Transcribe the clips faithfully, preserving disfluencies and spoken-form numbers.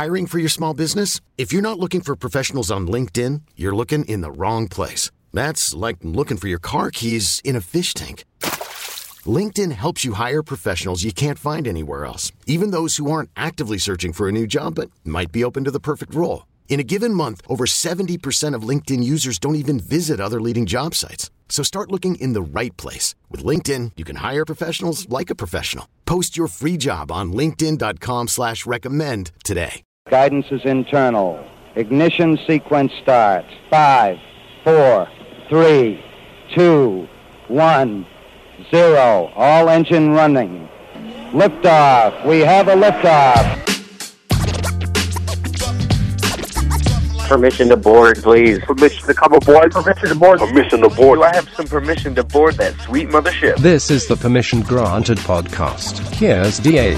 Hiring for your small business? If you're not looking for professionals on LinkedIn, you're looking in the wrong place. That's like looking for your car keys in a fish tank. LinkedIn helps you hire professionals you can't find anywhere else, even those who aren't actively searching for a new job but might be open to the perfect role. In a given month, over seventy percent of LinkedIn users don't even visit other leading job sites. So start looking in the right place. With LinkedIn, you can hire professionals like a professional. Post your free job on linkedin.com slash recommend today. Guidance is internal. Ignition sequence starts. Five, four, three, two, one, zero. All engine running. Liftoff. We have a liftoff. Permission to board, please. Permission to come aboard. Permission to board. Permission to board. Do I have some permission to board that sweet mothership? This is the Permission Granted podcast. Here's D A.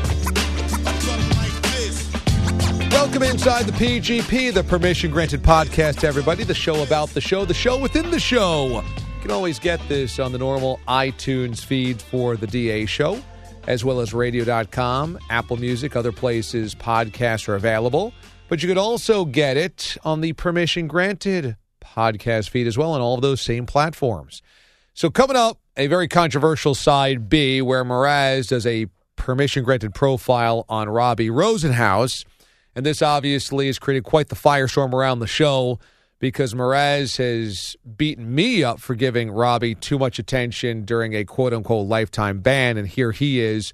Welcome inside the P G P, the Permission Granted podcast, everybody. The show about the show, the show within the show. You can always get this on the normal iTunes feed for the D A show, as well as radio dot com, Apple Music, other places podcasts are available. But you could also get it on the Permission Granted podcast feed as well on all of those same platforms. So coming up, a very controversial side B where Mraz does a Permission Granted profile on Robbie Rosenhaus. And this obviously has created quite the firestorm around the show because Mraz has beaten me up for giving Robbie too much attention during a quote-unquote lifetime ban. And here he is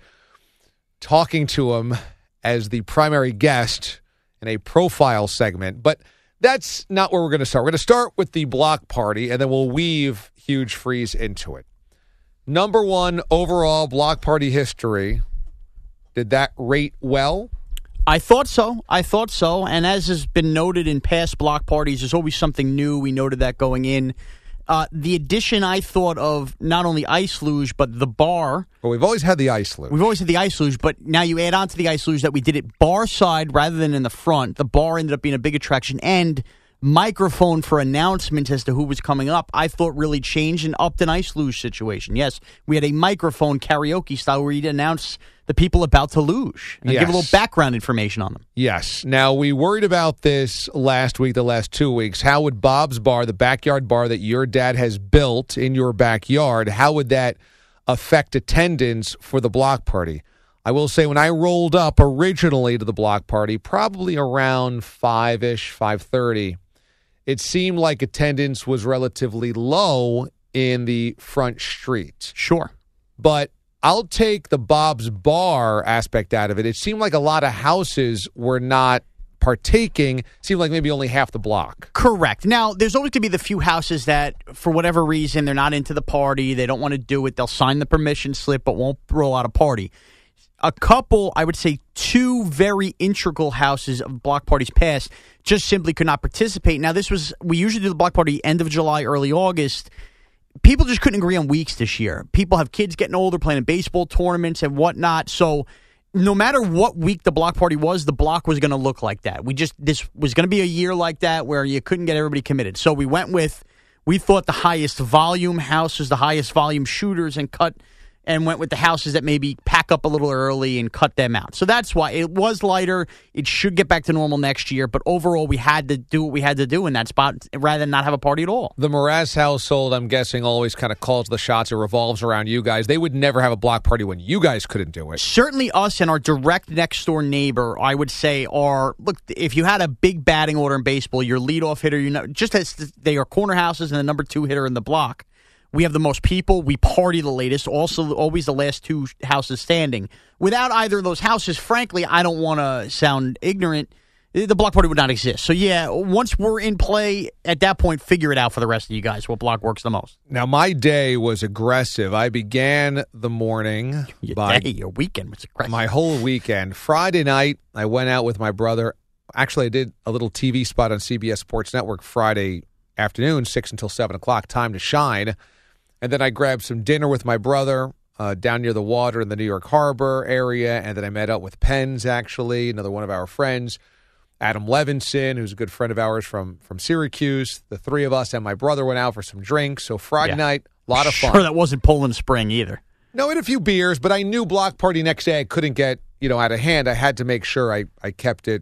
talking to him as the primary guest in a profile segment. But that's not where we're going to start. We're going to start with the block party, and then we'll weave Huge Freeze into it. Number one overall block party history. Did that rate well? I thought so. I thought so. And as has been noted in past block parties, there's always something new. We noted that going in. Uh, the addition, I thought, of not only Ice Luge, but the bar. Well, we've always had the Ice Luge. We've always had the Ice Luge, but now you add on to the Ice Luge that we did it bar side rather than in the front. The bar ended up being a big attraction, and microphone for announcements as to who was coming up, I thought really changed and upped an Ice Luge situation. Yes, we had a microphone karaoke style where you'd announce the people about to luge and yes. give a little background information on them. Yes. Now, we worried about this last week, the last two weeks. How would Bob's Bar, the backyard bar that your dad has built in your backyard, how would that affect attendance for the block party? I will say when I rolled up originally to the block party, probably around five-ish, five thirty, it seemed like attendance was relatively low in the front street. Sure. But I'll take the Bob's Bar aspect out of it. It seemed like a lot of houses were not partaking. Seemed like maybe only half the block. Correct. Now, there's always going to be the few houses that, for whatever reason, they're not into the party. They don't want to do it. They'll sign the permission slip but won't roll out a party. A couple, I would say two very integral houses of block parties past just simply could not participate. Now, this was, we usually do the block party end of July, early August. People just couldn't agree on weeks this year. People have kids getting older, playing in baseball tournaments and whatnot. So no matter what week the block party was, the block was going to look like that. We just, this was going to be a year like that where you couldn't get everybody committed. So we went with, we thought the highest volume houses, the highest volume shooters, and cut and went with the houses that maybe pack up a little early and cut them out. So that's why it was lighter. It should get back to normal next year. But overall, we had to do what we had to do in that spot rather than not have a party at all. The Mraz household, I'm guessing, always kind of calls the shots. It revolves around you guys. They would never have a block party when you guys couldn't do it. Certainly us and our direct next-door neighbor, I would say, are, look, if you had a big batting order in baseball, your leadoff hitter, you know, just as they are corner houses and the number two hitter in the block. We have the most people. We party the latest. Also, always the last two houses standing. Without either of those houses, frankly, I don't want to sound ignorant. The block party would not exist. So, yeah, once we're in play, at that point, figure it out for the rest of you guys, what block works the most. Now, my day was aggressive. I began the morning. Your by day, your weekend was aggressive. My whole weekend. Friday night, I went out with my brother. Actually, I did a little T V spot on C B S Sports Network Friday afternoon, six until seven o'clock, time to shine. And then I grabbed some dinner with my brother uh, down near the water in the New York Harbor area. And then I met up with Pens, actually, another one of our friends, Adam Levinson, who's a good friend of ours from, from Syracuse. The three of us and my brother went out for some drinks. So Friday yeah. night, a lot of fun. Sure, that wasn't Poland Spring either. No, we had a few beers, but I knew block party next day I couldn't get, you know, out of hand. I had to make sure I, I kept it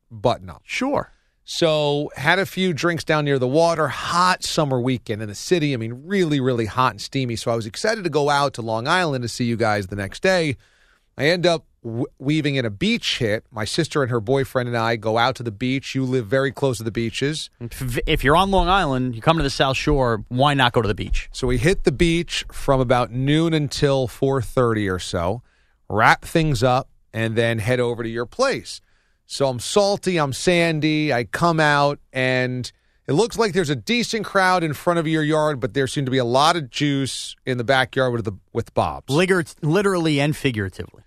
button up. Sure. So had a few drinks down near the water, hot summer weekend in the city. I mean, really, really hot and steamy. So I was excited to go out to Long Island to see you guys the next day. I end up w- weaving in a beach hit. My sister and her boyfriend and I go out to the beach. You live very close to the beaches. If, if you're on Long Island, you come to the South Shore, why not go to the beach? So we hit the beach from about noon until four thirty or so, wrap things up, and then head over to your place. So I'm salty, I'm sandy, I come out, and it looks like there's a decent crowd in front of your yard, but there seemed to be a lot of juice in the backyard with the with Bob's. Liger- literally and figuratively.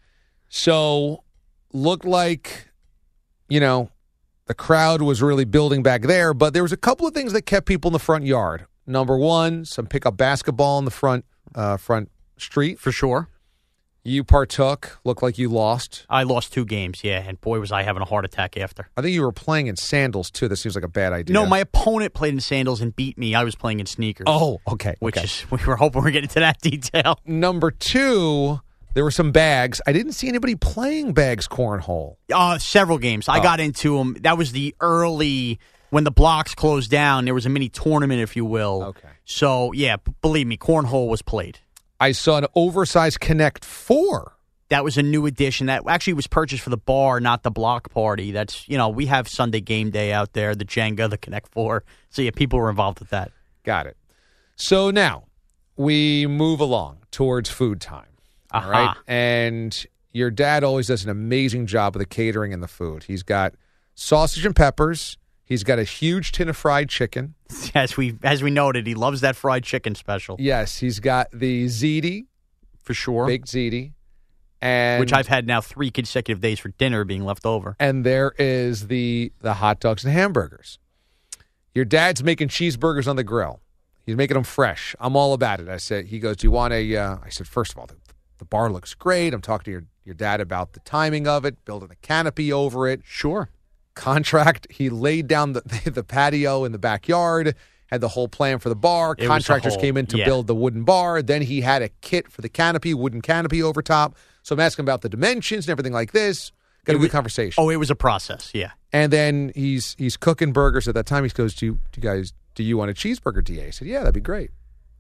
So looked like, you know, the crowd was really building back there, but there was a couple of things that kept people in the front yard. Number one, some pickup basketball in the front uh, front street. For sure. You partook. Looked like you lost. I lost two games, yeah, and boy, was I having a heart attack after. I think you were playing in sandals, too. That seems like a bad idea. No, my opponent played in sandals and beat me. I was playing in sneakers. Oh, okay. Which okay. is, we were hoping we were getting to that detail. Number two, there were some bags. I didn't see anybody playing bags cornhole. Uh, several games. I Oh. got into them. That was the early, when the blocks closed down, there was a mini tournament, if you will. Okay. So, yeah, b- believe me, cornhole was played. I saw an oversized Connect four. That was a new addition that actually was purchased for the bar, not the block party. That's, you know, we have Sunday game day out there, the Jenga, the Connect Four. So, yeah, people were involved with that. Got it. So now we move along towards food time. All Aha. right. And your dad always does an amazing job with the catering and the food. He's got sausage and peppers. He's got a huge tin of fried chicken. As we as we noted, he loves that fried chicken special. Yes, he's got the ziti, For sure. baked ziti. And Which I've had now three consecutive days for dinner being left over. and there is the the hot dogs and hamburgers. Your dad's making cheeseburgers on the grill. He's making them fresh. I'm all about it. I said, he goes, do you want a, uh, I said, first of all, the, the bar looks great. I'm talking to your, your dad about the timing of it, building a canopy over it. Sure. Contract, he laid down the, the patio in the backyard, had the whole plan for the bar. It was a Contractors whole- came in to yeah. build the wooden bar. Then he had a kit for the canopy, wooden canopy over top. So I'm asking about the dimensions and everything like this. Got a It good was- conversation. Oh, it was a process, yeah. And then he's he's cooking burgers at that time. He goes, do you, do you guys, do you want a cheeseburger, D A? I said, yeah, that'd be great.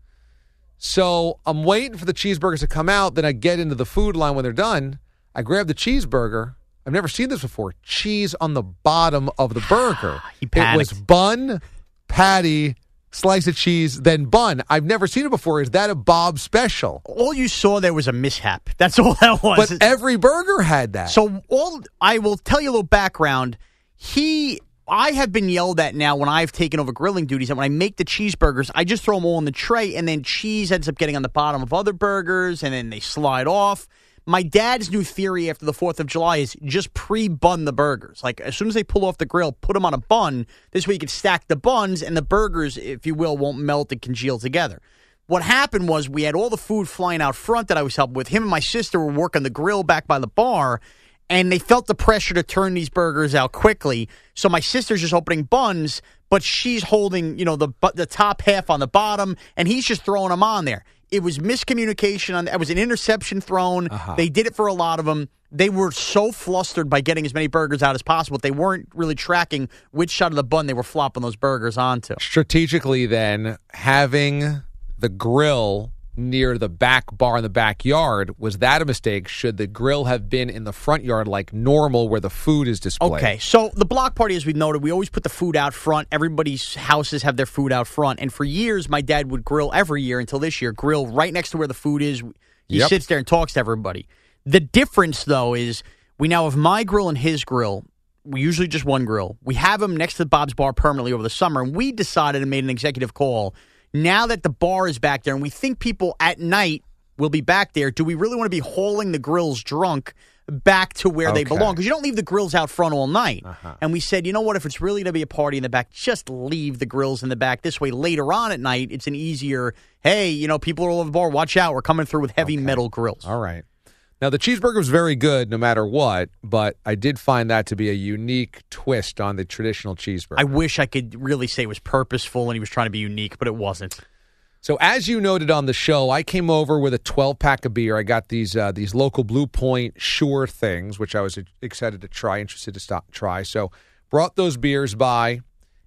So I'm waiting for the cheeseburgers to come out. Then I get into the food line when they're done. I grab the cheeseburger. I've never seen this before. Cheese on the bottom of the burger. He It was panicked. bun, patty, slice of cheese, then bun. I've never seen it before. Is that a Bob special? All you saw there was a mishap. That's all that was. But every burger had that. So all I will tell you a little background. He, I have been yelled at now when I've taken over grilling duties, and when I make the cheeseburgers, I just throw them all in the tray, and then cheese ends up getting on the bottom of other burgers, and then they slide off. My dad's new theory after the fourth of July is just pre-bun the burgers. Like, as soon as they pull off the grill, put them on a bun. This way you can stack the buns, and the burgers, if you will, won't melt and congeal together. What happened was we had all the food flying out front that I was helping with. Him and my sister were working the grill back by the bar, and they felt the pressure to turn these burgers out quickly. So my sister's just opening buns, but she's holding, you know, the bu- the top half on the bottom, and he's just throwing them on there. It was miscommunication. On It was an interception thrown. Uh-huh. They did it for a lot of them. They were so flustered by getting as many burgers out as possible. They weren't really tracking which side of the bun they were flopping those burgers onto. Strategically, then, having the grill near the back bar in the backyard, was that a mistake? Should the grill have been in the front yard like normal where the food is displayed? Okay, so the block party, as we've noted, we always put the food out front. Everybody's houses have their food out front. And for years, my dad would grill every year until this year, grill right next to where the food is. He Yep. sits there and talks to everybody. The difference, though, is we now have my grill and his grill. We usually just one grill. We have them next to Bob's Bar permanently over the summer, and we decided and made an executive call. Now that the bar is back there and we think people at night will be back there, do we really want to be hauling the grills drunk back to where they Okay. belong? Because you don't leave the grills out front all night. Uh-huh. And we said, you know what, if it's really going to be a party in the back, just leave the grills in the back. This way, later on at night, it's an easier, hey, you know, people are all over the bar, watch out, we're coming through with heavy Okay. metal grills. All right. Now, the cheeseburger was very good no matter what, but I did find that to be a unique twist on the traditional cheeseburger. I wish I could really say it was purposeful and he was trying to be unique, but it wasn't. So as you noted on the show, I came over with a twelve-pack of beer. I got these uh, these local Blue Point Sure things, which I was excited to try, interested to stop, try. So brought those beers by,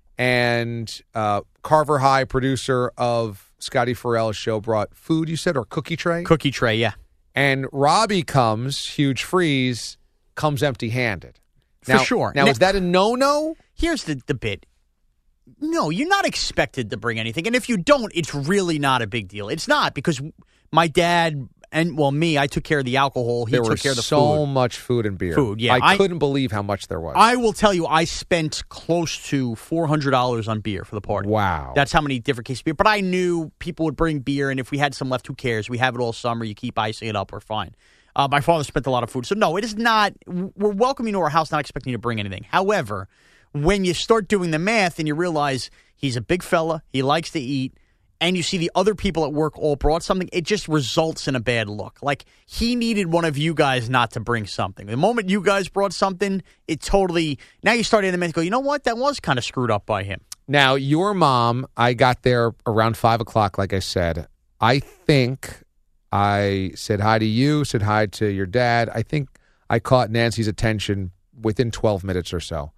and uh, Carver High, producer of Scotty Farrell's show, brought food, you said, or cookie tray? Cookie tray, yeah. And Robbie comes, Huge Freeze, comes empty-handed. For now, sure. Now, now, is that a no-no? Here's the, the bit. No, you're not expected to bring anything. And if you don't, it's really not a big deal. It's not, because my dad and, well, me, I took care of the alcohol. He there took was care of the so food. much food and beer. Food, yeah. I, I couldn't believe how much there was. I will tell you, I spent close to four hundred dollars on beer for the party. Wow. That's how many different cases of beer. But I knew people would bring beer, and if we had some left, who cares? We have it all summer. You keep icing it up, we're fine. Uh, my father spent a lot of food. So, no, it is not – we're welcoming to our house, not expecting you to bring anything. However, when you start doing the math and you realize he's a big fella, he likes to eat, and you see the other people at work all brought something, it just results in a bad look. Like, he needed one of you guys not to bring something. The moment you guys brought something, it totally – now you start in the minute go, you know what? That was kind of screwed up by him. Now, your mom, I got there around five o'clock, like I said. I think I said hi to you, said hi to your dad. I think I caught Nancy's attention within twelve minutes or so.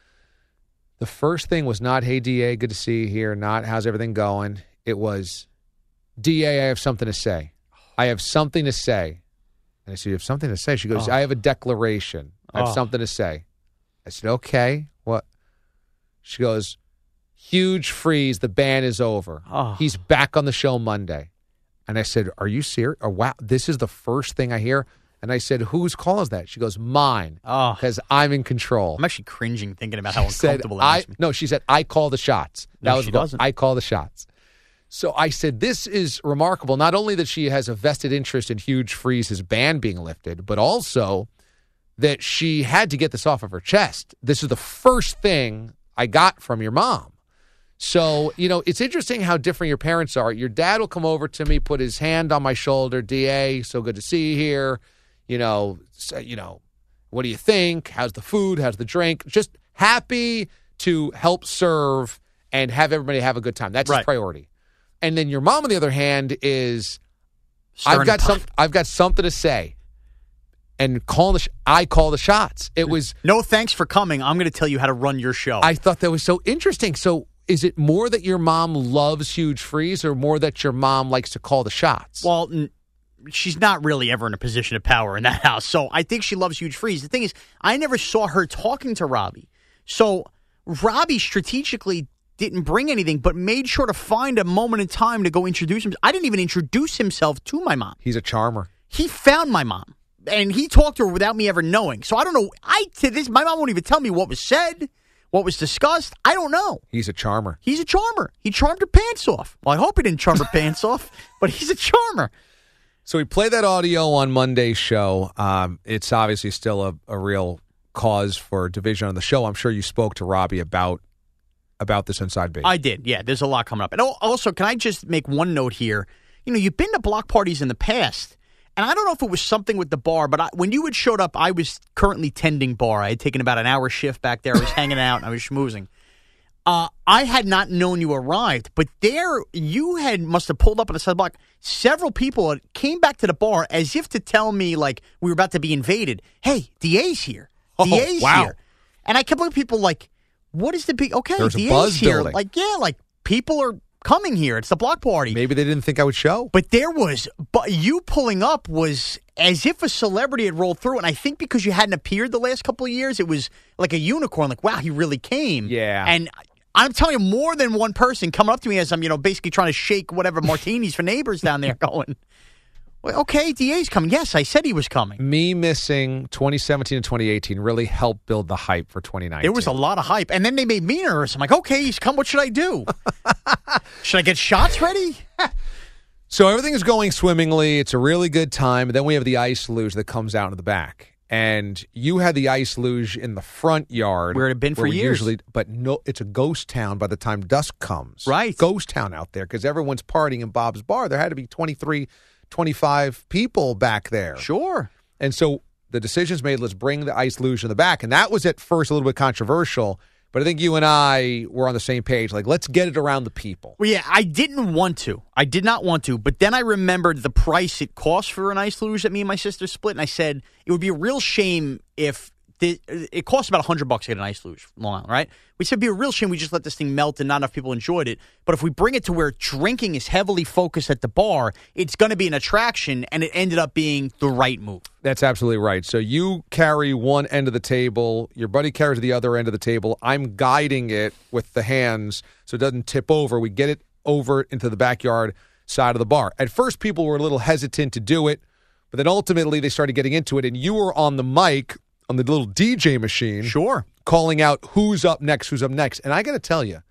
The first thing was not, hey, D A, good to see you here, not, how's everything going? It was, D A, I have something to say. I have something to say. And I said, you have something to say? She goes, Oh. I have a declaration. I have Oh. something to say. I said, okay, what? She goes, Huge Freeze, the ban is over. Oh. He's back on the show Monday. And I said, are you serious? Oh, wow, this is the first thing I hear. And I said, whose call is that? She goes, mine, Oh. because I'm in control. I'm actually cringing thinking about how She said, uncomfortable that I, makes me. no, she said, I call the shots. No, That was she the- doesn't. I call the shots. So I said, this is remarkable. Not only that she has a vested interest in Huge Freeze's ban being lifted, but also that she had to get this off of her chest. This is the first thing I got from your mom. So, you know, it's interesting how different your parents are. Your dad will come over to me, put his hand on my shoulder, D A, so good to see you here. You know, say, you know, what do you think? How's the food? How's the drink? Just happy to help serve and have everybody have a good time. That's Right. his priority. And then your mom, on the other hand, is Stirring I've got the pot. some I've got something to say. And call the sh- I call the shots. It was No, thanks for coming. I'm going to tell you how to run your show. I thought that was so interesting. So is it more that your mom loves Huge Freeze or more that your mom likes to call the shots? Well, n- she's not really ever in a position of power in that house. So I think she loves Huge Freeze. The thing is, I never saw her talking to Robbie. So Robbie strategically didn't bring anything, but made sure to find a moment in time to go introduce him. I didn't even introduce himself to my mom. He's a charmer. He found my mom, and he talked to her without me ever knowing. So I don't know. I to this, my mom won't even tell me what was said, what was discussed. I don't know. He's a charmer. He's a charmer. He charmed her pants off. Well, I hope he didn't charm her pants off, but he's a charmer. So we play that audio on Monday's show. Um, it's obviously still a, a real cause for division on the show. I'm sure you spoke to Robbie about about this inside base. I did. Yeah, there's a lot coming up. And al- also, can I just make one note here? You know, you've been to block parties in the past, and I don't know if it was something with the bar, but I, when you had showed up, I was currently tending bar. I had taken about an hour shift back there. I was hanging out, and I was schmoozing. Uh, I had not known you arrived, but there you had must have pulled up on the side block. Several people had- came back to the bar as if to tell me, like, we were about to be invaded. Hey, D A's here. Oh, D A's wow. here. And I kept looking at people like, what is the big, okay, There's a D A's buzz here. building. Like, yeah, like, people are coming here. It's the block party. Maybe they didn't think I would show. But there was, but you pulling up was as if a celebrity had rolled through. And I think because you hadn't appeared the last couple of years, it was like a unicorn. Like, wow, he really came. Yeah. And I'm telling you, more than one person coming up to me as I'm, you know, basically trying to shake whatever martinis for neighbors down there going, well, okay, D A's coming. Yes, I said he was coming. Me missing twenty seventeen and twenty eighteen really helped build the hype for twenty nineteen. There was a lot of hype. And then they made me nervous. I'm like, okay, he's come. What should I do? Should I get shots ready? So everything is going swimmingly. It's a really good time. And then we have the ice luge that comes out in the back. And you had the ice luge in the front yard. Where it had been for we years. Usually, but no, it's a ghost town by the time dusk comes. Right. Ghost town out there because everyone's partying in Bob's Bar. There had to be twenty-three, twenty-five people back there. Sure. And so the decision's made, let's bring the ice luge in the back. And that was at first a little bit controversial. But I think you and I were on the same page. Like, let's get it around the people. Well, yeah, I didn't want to. I did not want to. But then I remembered the price it cost for an ice luge that me and my sister split. And I said, it would be a real shame if the, it cost about one hundred bucks to get an ice luge from Long Island, right? We said it'd be a real shame we just let this thing melt and not enough people enjoyed it. But if we bring it to where drinking is heavily focused at the bar, it's going to be an attraction, and it ended up being the right move. That's absolutely right. So you carry one end of the table, your buddy carries the other end of the table. I'm guiding it with the hands so it doesn't tip over. We get it over into the backyard side of the bar. At first, people were a little hesitant to do it, but then ultimately they started getting into it, and you were on the mic, on the little D J machine. Sure. Calling out who's up next, who's up next. And I got to tell you,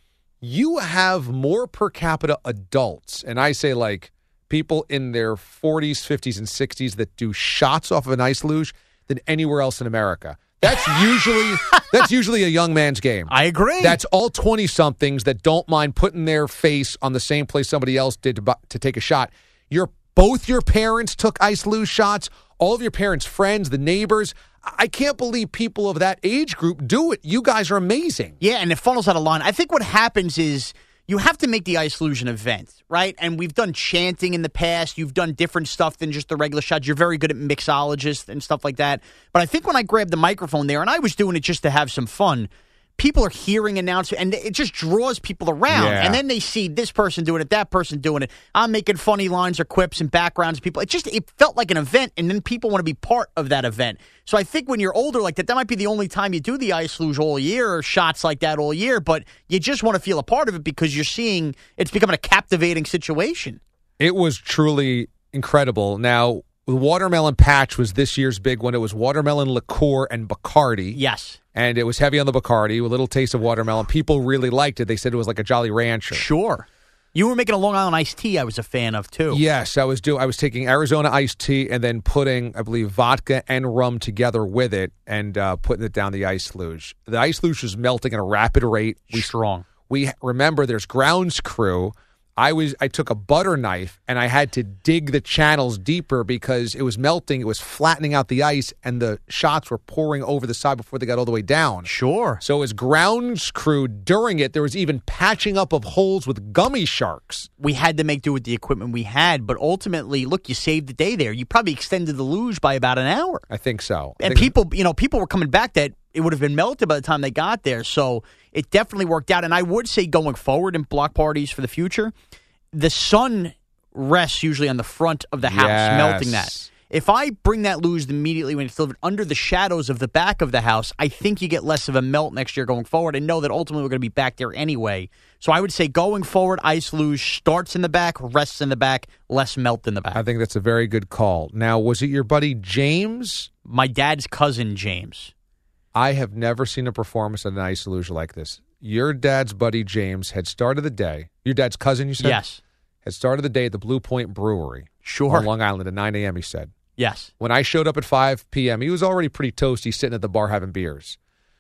you have more per capita adults, and I say like people in their forties, fifties, and sixties that do shots off of an ice luge than anywhere else in America. That's usually that's usually a young man's game. I agree. That's all twenty-somethings that don't mind putting their face on the same place somebody else did to, bu- to take a shot. Your both your parents took ice luge shots. All of your parents' friends, the neighbors. I can't believe people of that age group do it. You guys are amazing. Yeah, and it funnels out of line. I think what happens is you have to make the ice luge an event, right? And we've done chanting in the past. You've done different stuff than just the regular shots. You're very good at mixologists and stuff like that. But I think when I grabbed the microphone there, and I was doing it just to have some fun, people are hearing announcements, and it just draws people around. Yeah. And then they see this person doing it, that person doing it. I'm making funny lines or quips and backgrounds. People, it just it felt like an event, and then people want to be part of that event. So I think when you're older like that, that might be the only time you do the ice luge all year or shots like that all year. But you just want to feel a part of it because you're seeing it's becoming a captivating situation. It was truly incredible. Now, the watermelon patch was this year's big one. It was watermelon liqueur and Bacardi. Yes. And it was heavy on the Bacardi, a little taste of watermelon. People really liked it. They said it was like a Jolly Rancher. Sure. You were making a Long Island iced tea I was a fan of, too. Yes, I was doing. I was taking Arizona iced tea and then putting, I believe, vodka and rum together with it and uh, putting it down the ice luge. The ice luge was melting at a rapid rate. We, Strong. We remember there's grounds crew. I was I took a butter knife and I had to dig the channels deeper because it was melting. It was flattening out the ice, and the shots were pouring over the side before they got all the way down. Sure. So as grounds crew during it, there was even patching up of holes with gummy sharks. We had to make do with the equipment we had, but ultimately, look, you saved the day there. You probably extended the luge by about an hour. I think so. I And think people, you know, people were coming back that it would have been melted by the time they got there. So it definitely worked out. And I would say going forward in block parties for the future, the sun rests usually on the front of the house, Yes. melting that. If I bring that luge immediately when it's delivered under the shadows of the back of the house, I think you get less of a melt next year going forward, and know that ultimately we're going to be back there anyway. So I would say going forward, ice luge starts in the back, rests in the back, less melt in the back. I think that's a very good call. Now, was it your buddy James? My dad's cousin, James. I have never seen a performance at an ice luge like this. Your dad's buddy James had started the day. Your dad's cousin, you said? Yes. Had started the day at the Blue Point Brewery. Sure. On Long Island at nine a.m., he said. Yes. When I showed up at five p.m., he was already pretty toasty sitting at the bar having beers.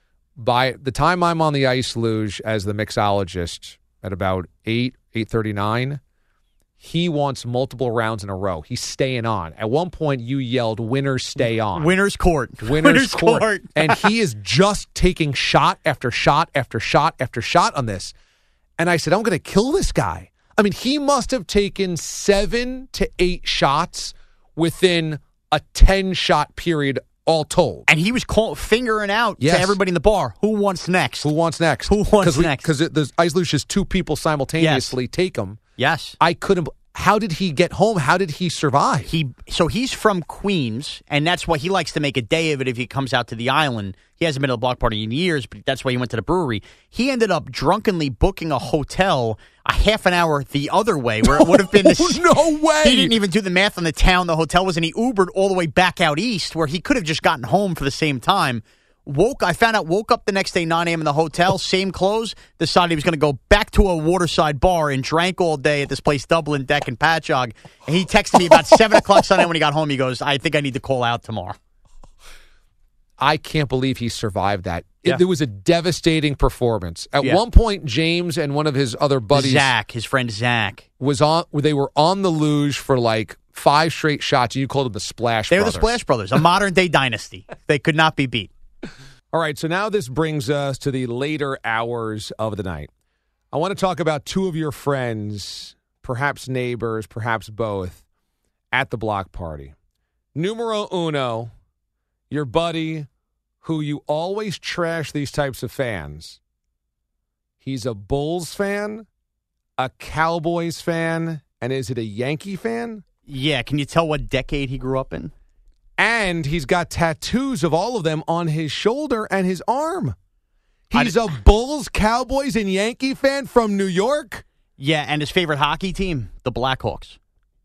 By the time I'm on the ice luge as the mixologist at about eight, eight thirty-nine, he wants multiple rounds in a row. He's staying on. At one point, you yelled, "Winners stay on." Winner's court. Winner's court. And he is just taking shot after shot after shot after shot on this. And I said, I'm going to kill this guy. I mean, he must have taken seven to eight shots within a ten-shot period all told. And he was call, fingering out Yes. to everybody in the bar, who wants next? Who wants next? Who wants we, next? Because the ice luge is two people simultaneously take them. Yes. I couldn't. How did he get home? How did he survive? He so he's from Queens, and that's why he likes to make a day of it if he comes out to the island. He hasn't been to a block party in years, but that's why he went to the brewery. He ended up drunkenly booking a hotel a half an hour the other way, where it would have been the No way! He didn't even do the math on the town the hotel was in. He Ubered all the way back out east, where he could have just gotten home for the same time. Woke, I found out, woke up the next day, nine a.m. in the hotel, same clothes, decided he was going to go back to a waterside bar and drank all day at this place, Dublin Deck in Patchogue. And he texted me about seven o'clock Sunday when he got home. He goes, I think I need to call out tomorrow. I can't believe he survived that. Yeah. It, it was a devastating performance. At Yeah. one point, James and one of his other buddies Zach, his friend Zach. was on. They were on the luge for like five straight shots. And you called them the Splash They were Brothers. the Splash Brothers, a modern day dynasty. They could not be beat. All right, so now this brings us to the later hours of the night. I want to talk about two of your friends, perhaps neighbors, perhaps both, at the block party. Numero uno, your buddy who you always trash these types of fans. He's a Bulls fan, a Cowboys fan, and is it a Yankee fan? Yeah, can you tell what decade he grew up in? And he's got tattoos of all of them on his shoulder and his arm. He's a Bulls, Cowboys, and Yankee fan from New York? Yeah, and his favorite hockey team, the Blackhawks.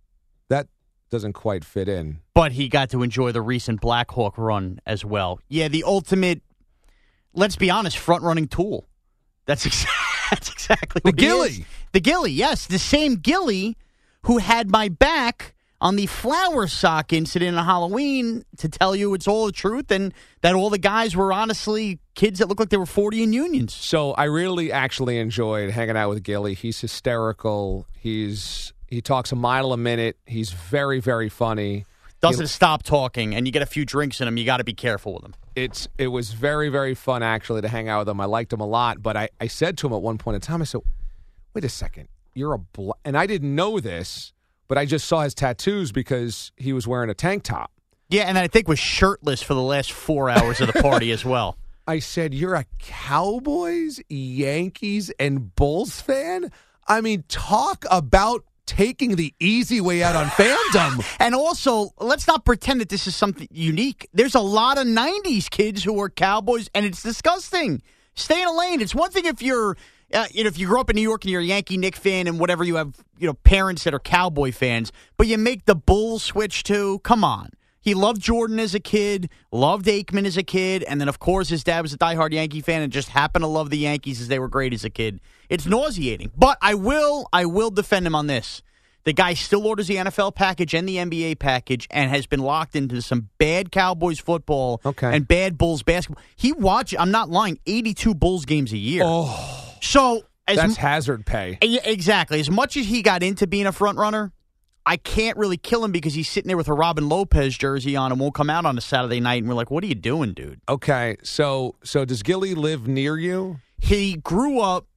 That doesn't quite fit in. But he got to enjoy the recent Blackhawk run as well. Yeah, the ultimate, let's be honest, front-running tool. That's, ex- that's exactly what the he Gilly. is. The Gilly, yes. The same Gilly who had my back on the flower sock incident on Halloween to tell you it's all the truth and that all the guys were honestly kids that looked like they were forty in unions. So I really actually enjoyed hanging out with Gilly. He's hysterical. He's he talks a mile a minute. He's very, very funny. Doesn't he, stop talking, and you get a few drinks in him. You got to be careful with him. It's It was very, very fun, actually, to hang out with him. I liked him a lot, but I, I said to him at one point in time, I said, wait a second, you're a bla-, and I didn't know this, but I just saw his tattoos because he was wearing a tank top. Yeah, and I think was shirtless for the last four hours of the party as well. I said, you're a Cowboys, Yankees, and Bulls fan? I mean, talk about taking the easy way out on fandom. And also, let's not pretend that this is something unique. There's a lot of nineties kids who are Cowboys, and it's disgusting. Stay in a lane. It's one thing if you're... Uh, you know, if you grew up in New York and you're a Yankee Knick fan and whatever, you have, you know, parents that are Cowboy fans, but you make the Bulls switch too. Come on. He loved Jordan as a kid, loved Aikman as a kid, and then, of course, his dad was a diehard Yankee fan and just happened to love the Yankees as they were great as a kid. It's nauseating. But I will, I will defend him on this. The guy still orders the N F L package and the N B A package and has been locked into some bad Cowboys football okay. and bad Bulls basketball. He watch, I'm not lying, eighty-two Bulls games a year. Oh. So as That's hazard pay. Exactly. As much as he got into being a front runner, I can't really kill him because he's sitting there with a Robin Lopez jersey on and won't come out on a Saturday night. And we're like, what are you doing, dude? Okay. So so does Gilly live near you? He grew up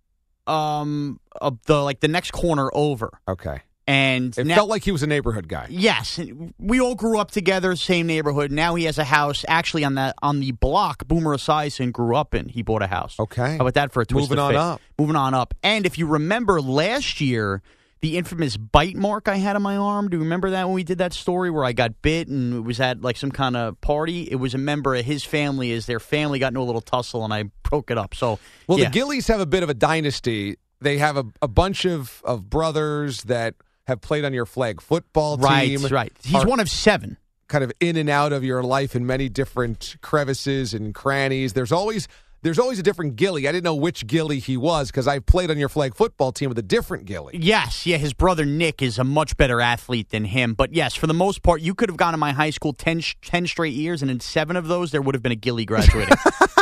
um uh, the like the next corner over. Okay. And it now, felt like he was a neighborhood guy. Yes, we all grew up together, same neighborhood. Now he has a house actually on that on the block Boomer Esiason grew up in. He bought a house. Okay, how about that for a twist Moving of on fate? up. Moving on up. And if you remember last year, the infamous bite mark I had on my arm. Do you remember that when we did that story where I got bit and it was at like some kind of party? It was a member of his family. As their family got into a little tussle and I broke it up. So well, yeah. the Gillies have a bit of a dynasty. They have a, a bunch of, of brothers that have played on your flag football team. Right, right. He's one of seven. Kind of in and out of your life in many different crevices and crannies. There's always there's always a different Gilly. I didn't know which Gilly he was because I've played on your flag football team with a different Gilly. Yes, yeah, his brother Nick is a much better athlete than him. But yes, for the most part, you could have gone to my high school ten, ten straight years, and in seven of those, there would have been a Gilly graduating.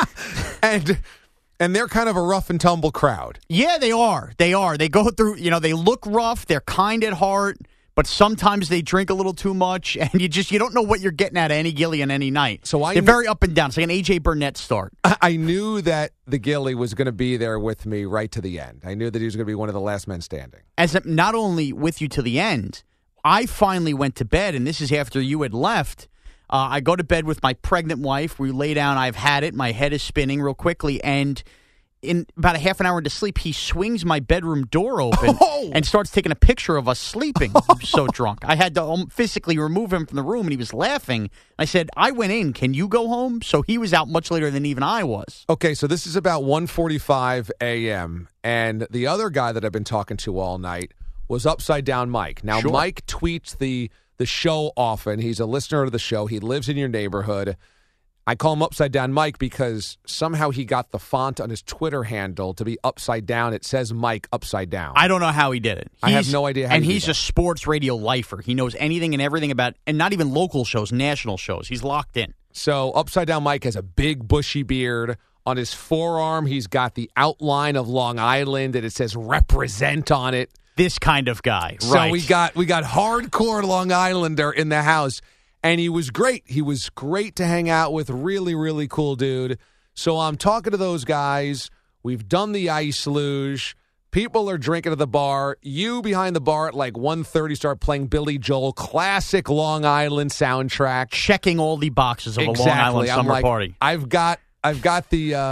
and... And they're kind of a rough and tumble crowd. Yeah, they are. They are. They go through, you know, they look rough. They're kind at heart, but sometimes they drink a little too much, and you just, you don't know what you're getting out of any Gilly on any night. So I They're kn- very up and down. It's like an A J Burnett start. I knew that the Gilly was going to be there with me right to the end. I knew that he was going to be one of the last men standing. As a, not only with you to the end, I finally went to bed, and this is after you had left. Uh, I go to bed with my pregnant wife. We lay down. I've had it. My head is spinning real quickly. And in about a half an hour into sleep, he swings my bedroom door open oh! and starts taking a picture of us sleeping. I'm so drunk. I had to um, physically remove him from the room, and he was laughing. I said, I went in. Can you go home? So he was out much later than even I was. Okay, so this is about one forty-five a.m., and the other guy that I've been talking to all night was Upside Down Mike. Now, sure. Mike tweets the... the show often. He's a listener to the show. He lives in your neighborhood. I call him Upside Down Mike because somehow he got the font on his Twitter handle to be upside down. It says Mike upside down. I don't know how he did it. He's, I have no idea how and he did he's that. a sports radio lifer. He knows anything and everything about, and not even local shows, national shows. He's locked in. So Upside Down Mike has a big bushy beard. On his forearm, he's got the outline of Long Island, and it says represent on it. This kind of guy, so right? So we got we got hardcore Long Islander in the house, and he was great. He was great to hang out with. Really, really cool dude. So I'm talking to those guys. We've done the ice luge. People are drinking at the bar. You behind the bar at like one thirty start playing Billy Joel, classic Long Island soundtrack. Checking all the boxes of exactly. a Long Island I'm summer like, party. I've got I've got the uh,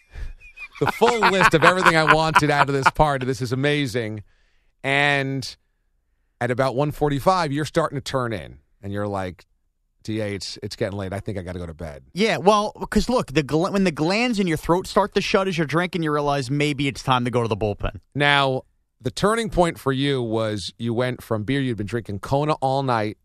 the full list of everything I wanted out of this party. This is amazing. And at about one forty-five, you're starting to turn in. And you're like, D A, it's, it's getting late. I think I got to go to bed. Yeah, well, because look, the gl- when the glands in your throat start to shut as you're drinking, you realize maybe it's time to go to the bullpen. Now, the turning point for you was you went from beer you'd been drinking Kona all night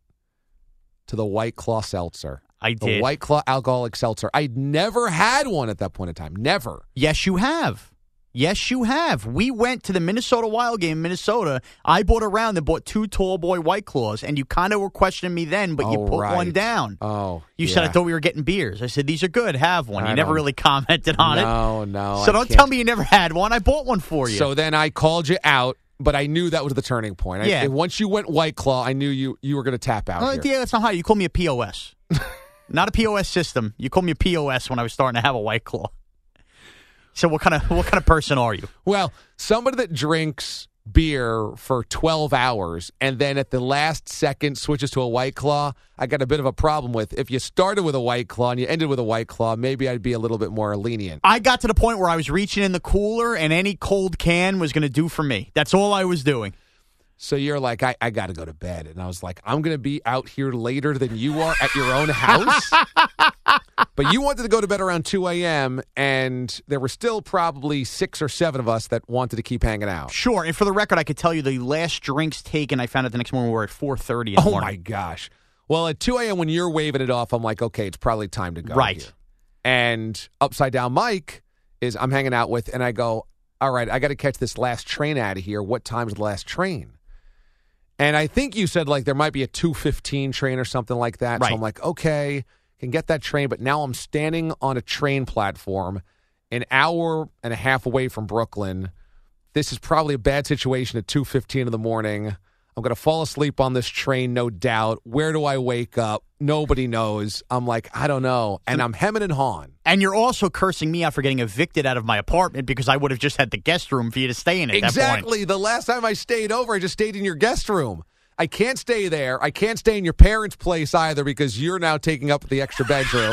to the White Claw seltzer. I the did. White Claw alcoholic seltzer. I'd never had one at that point in time. Never. Yes, you have. Yes, you have. We went to the Minnesota Wild game in Minnesota. I bought a round and bought two tall boy White Claws, and you kind of were questioning me then, but you Oh, put right. one down. Oh, You yeah. said I thought we were getting beers. I said, these are good. Have one. I You never don't- really commented on it. No, no. So I don't can't. tell me you never had one. I bought one for you. So then I called you out, but I knew that was the turning point. I, Yeah. once you went White Claw, I knew you you were going to tap out Oh, here. yeah, that's not how you call me a P O S. Not a P O S system. You call me a P O S when I was starting to have a White Claw. So what kind of what kind of person are you? Well, somebody that drinks beer for twelve hours and then at the last second switches to a White Claw, I got a bit of a problem with. If you started with a White Claw and you ended with a White Claw, maybe I'd be a little bit more lenient. I got to the point where I was reaching in the cooler and any cold can was going to do for me. That's all I was doing. So you're like, I, I got to go to bed. And I was like, I'm going to be out here later than you are at your own house. But you wanted to go to bed around two a.m., and there were still probably six or seven of us that wanted to keep hanging out. Sure, and for the record, I could tell you the last drinks taken, I found out the next morning were at four thirty in the Oh, morning. my gosh. Well, at two a.m. when you're waving it off, I'm like, okay, it's probably time to go. Right. Here. And Upside Down Mike is I'm hanging out with, and I go, all right, I got to catch this last train out of here. What time's the last train? And I think you said, like, there might be a two fifteen train or something like that. Right. So I'm like, okay, can get that train. But now I'm standing on a train platform an hour and a half away from Brooklyn. This is probably a bad situation at two fifteen in the morning. I'm going to fall asleep on this train, no doubt. Where do I wake up? Nobody knows. I'm like, I don't know. And I'm hemming and hawing. And you're also cursing me out for getting evicted out of my apartment because I would have just had the guest room for you to stay in at that point. Exactly. The last time I stayed over, I just stayed in your guest room. I can't stay there. I can't stay in your parents' place either because you're now taking up the extra bedroom.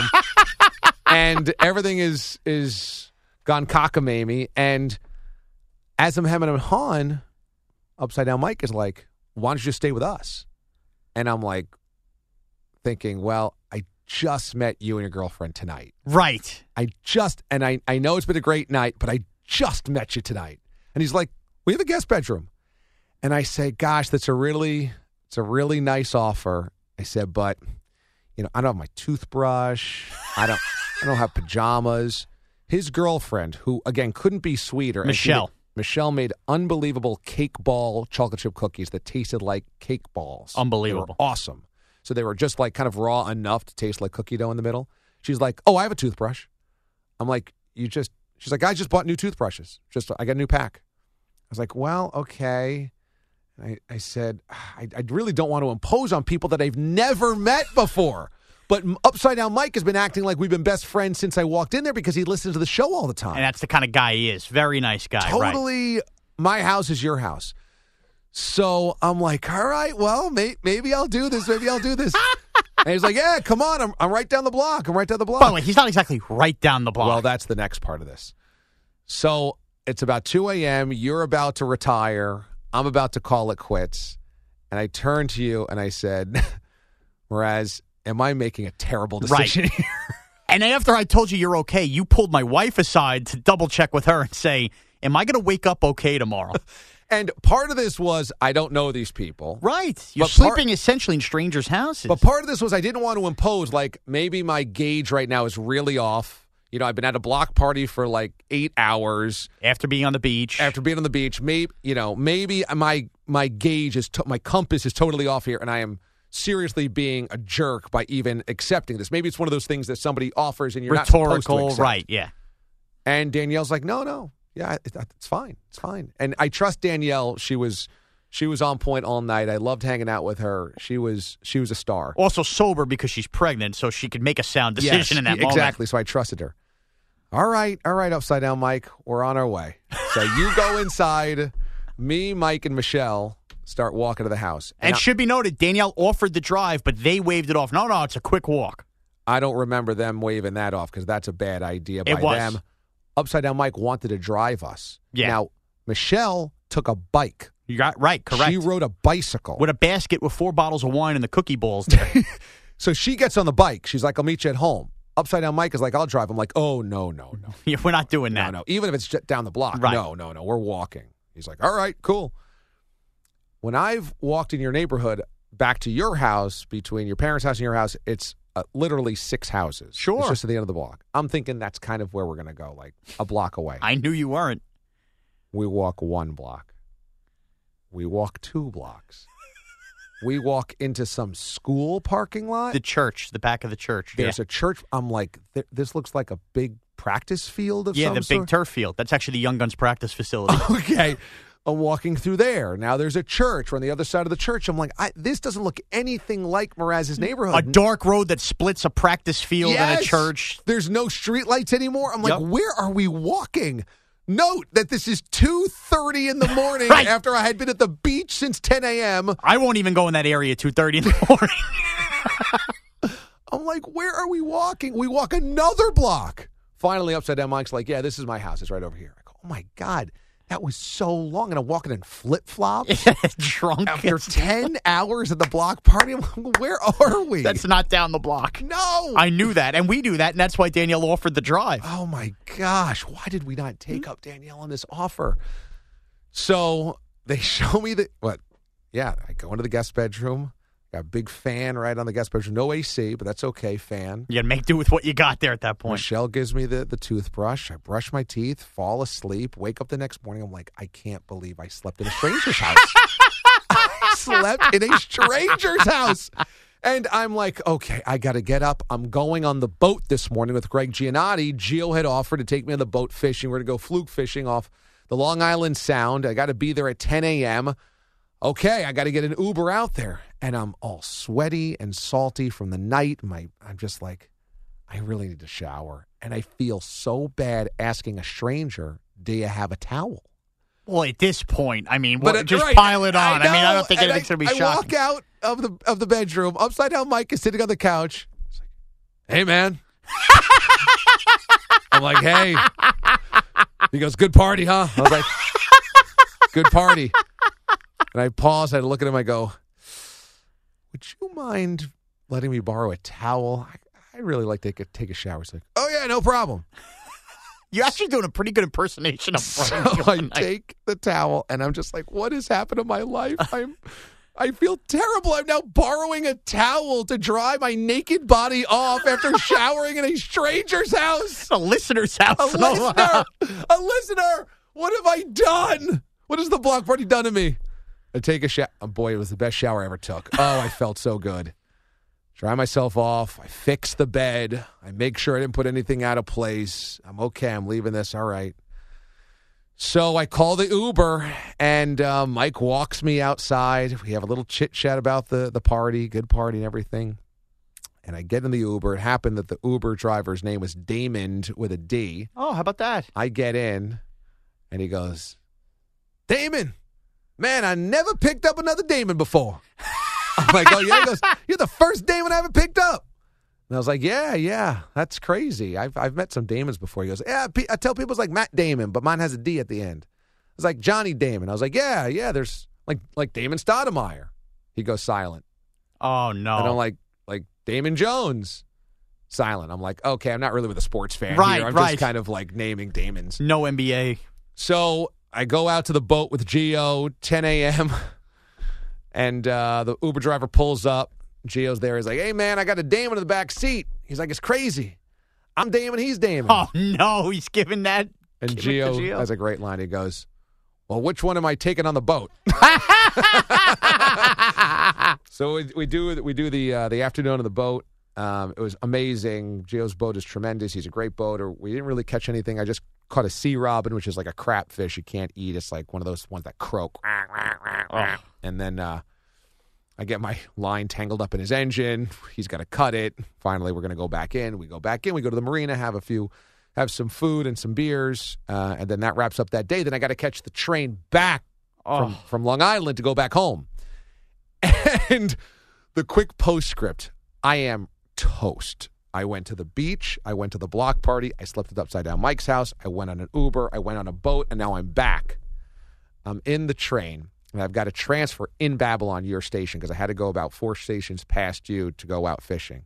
And everything is is gone cockamamie. And as I'm hemming and hawing, Upside Down Mike is like, why don't you just stay with us? And I'm like thinking, well, I just met you and your girlfriend tonight. Right. I just, and I, I know it's been a great night, but I just met you tonight. And he's like, we have a guest bedroom. And I say, gosh, that's a really, it's a really nice offer. I said, but, you know, I don't have my toothbrush. I don't, I don't have pajamas. His girlfriend, who, again, couldn't be sweeter. and she Michelle. made- Michelle made unbelievable cake ball chocolate chip cookies that tasted like cake balls. Unbelievable. They were awesome. So they were just like kind of raw enough to taste like cookie dough in the middle. She's like, oh, I have a toothbrush. I'm like, you just, she's like, I just bought new toothbrushes. Just, I got a new pack. I was like, well, okay. I, I said, I, I really don't want to impose on people that I've never met before. But Upside Down Mike has been acting like we've been best friends since I walked in there because he listens to the show all the time. And that's the kind of guy he is. Very nice guy. Right. Totally, my house is your house. So I'm like, all right, well, may, maybe I'll do this. Maybe I'll do this. And he's like, yeah, come on. I'm, I'm right down the block. I'm right down the block. By the way, he's not exactly right down the block. Well, that's the next part of this. So it's about two a.m. You're about to retire. I'm about to call it quits. And I turned to you and I said, Mraz, am I making a terrible decision Right. here? And after I told you you're okay, you pulled my wife aside to double check with her and say, am I going to wake up okay tomorrow? And part of this was I don't know these people. Right. You're But part- sleeping essentially in strangers' houses. But part of this was I didn't want to impose, like, maybe my gauge right now is really off. You know, I've been at a block party for like eight hours after being on the beach. after being on the beach. Maybe, you know, maybe my my gauge is, to, my compass is totally off here, and I am seriously being a jerk by even accepting this. Maybe it's one of those things that somebody offers and you're not supposed to Rhetorical, accept. right, yeah. And Danielle's like, no, no, yeah, it, it's fine, it's fine. And I trust Danielle. She was she was on point all night. I loved hanging out with her. She was she was a star. Also sober because she's pregnant, so she could make a sound decision Yes, in that exactly. moment. So I trusted her. All right, all right, Upside Down Mike, we're on our way. So you go inside. Me, Mike, and Michelle start walking to the house. And, and I, should be noted, Danielle offered the drive, but they waved it off. No, no, it's a quick walk. I don't remember them waving that off because that's a bad idea by It was. them. Upside Down Mike wanted to drive us. Yeah. Now, Michelle took a bike. You got right, correct. She rode a bicycle. With a basket with four bottles of wine and the cookie balls there. So she gets on the bike. She's like, I'll meet you at home. Upside Down Mike is like, I'll drive. I'm like, oh, no, no, no. Yeah, we're not doing that. No, no. Even if it's just down the block. Right. No, no, no. We're walking. He's like, all right, cool. When I've walked in your neighborhood back to your house, between your parents' house and your house, it's uh, literally six houses. Sure. It's just at the end of the block. I'm thinking that's kind of where we're going to go, like a block away. I knew you weren't. We walk one block. We walk two blocks. We walk into some school parking lot. The church, the back of the church. There's yeah. a church. I'm like, th- this looks like a big practice field of Yeah, some the sort. big turf field. That's actually the Young Guns practice facility. Okay. I'm walking through there. Now there's a church. We're on the other side of the church. I'm like, I, this doesn't look anything like Mraz's neighborhood. A dark road that splits a practice field and a Yes. church. There's no streetlights anymore. I'm like, Yep. where are we walking? Note that this is two thirty in the morning Right. after I had been at the beach since ten a.m. I won't even go in that area at two thirty in the morning. I'm like, where are we walking? We walk another block. Finally, Upside Down Mike's like, yeah, this is my house. It's right over here. I go, oh, my God. That was so long. And I'm walking in flip-flops Drunk. after ten hours at the block party. I'm like, where are we? That's not down the block. no. I knew that, and we do that, and that's why Danielle offered the drive. Oh, my gosh. Why did we not take up Danielle on this offer? So they show me the, what? Yeah, I go into the guest bedroom. Got a big fan right on the guest bedroom. No A C, but that's okay, fan. You gotta make do with what you got there at that point. Michelle gives me the, the toothbrush. I brush my teeth, fall asleep, wake up the next morning. I'm like, I can't believe I slept in a stranger's house. I slept in a stranger's house. And I'm like, okay, I got to get up. I'm going on the boat this morning with Greg Giannotti. Gio had offered to take me on the boat fishing. We're going to go fluke fishing off the Long Island Sound. I got to be there at ten a.m. Okay, I got to get an Uber out there. And I'm all sweaty and salty from the night. My, I'm just like, I really need to shower. And I feel so bad asking a stranger, do you have a towel? Well, at this point, I mean, But what, it- just right, pile it on. I, mean, I know, don't think and anything's going to be I shocking. walk out of the of the bedroom. Upside Down Mike is sitting on the couch. He's like, hey, man. I'm like, hey. He goes, good party, huh? I was like, good party. And I pause. I look at him. I go, would you mind letting me borrow a towel? I, I'd really like to take a, take a shower. He's like, oh, yeah, no problem. You're actually doing a pretty good impersonation of So Brian. I take the towel, and I'm just like, what has happened to my life? I'm, I feel terrible. I'm now borrowing a towel to dry my naked body off after showering in a stranger's house. a listener's house. A listener, a listener. What have I done? What has the block party done to me? I take a shower. Oh, boy, it was the best shower I ever took. Oh, I felt so good. Dry myself off. I fix the bed. I make sure I didn't put anything out of place. I'm okay. I'm leaving this. All right. So I call the Uber, and uh, Mike walks me outside. We have a little chit-chat about the, the party, good party and everything. And I get in the Uber. It happened that the Uber driver's name was Damon with a D. Oh, how about that? I get in, and he goes, Damon, man, I never picked up another Damon before. I'm like, oh, yeah? He goes, you're the first Damon I ever picked up. And I was like, yeah, yeah, that's crazy. I've I've met some Damons before. He goes, yeah, I tell people it's like Matt Damon, but mine has a D at the end. It's like Johnny Damon. I was like, yeah, yeah, there's like like Damon Stoudemire. He goes silent. Oh, no. And I'm like, like Damon Jones. Silent. I'm like, okay, I'm not really with a sports fan Right, here. I'm right. just kind of like naming Damons. No N B A. So I go out to the boat with Gio, ten a.m., and uh, the Uber driver pulls up. Gio's there. He's like, hey, man, I got a Damon in the back seat. He's like, it's crazy. I'm Damon, he's Damon. Oh, no, he's giving that. and give it to Gio, Gio. has a great line. He goes, well, which one am I taking on the boat? So we, we do we do the uh, the afternoon on the boat. Um, it was amazing. Gio's boat is tremendous. He's a great boater. We didn't really catch anything. I just caught a sea robin, which is like a crap fish you can't eat. It's like one of those ones that croak. And then uh, I get my line tangled up in his engine. He's got to cut it. Finally, we're going to go back in. We go back in. We go to the marina, have a few have some food and some beers, uh, and then that wraps up that day. Then I got to catch the train back Oh. from, from Long Island to go back home. And the quick postscript, I am toast. I went to the beach. I went to the block party. I slept at Upside Down Mike's house. I went on an Uber. I went on a boat, and now I'm back. I'm in the train, and I've got to transfer in Babylon, your station, because I had to go about four stations past you to go out fishing.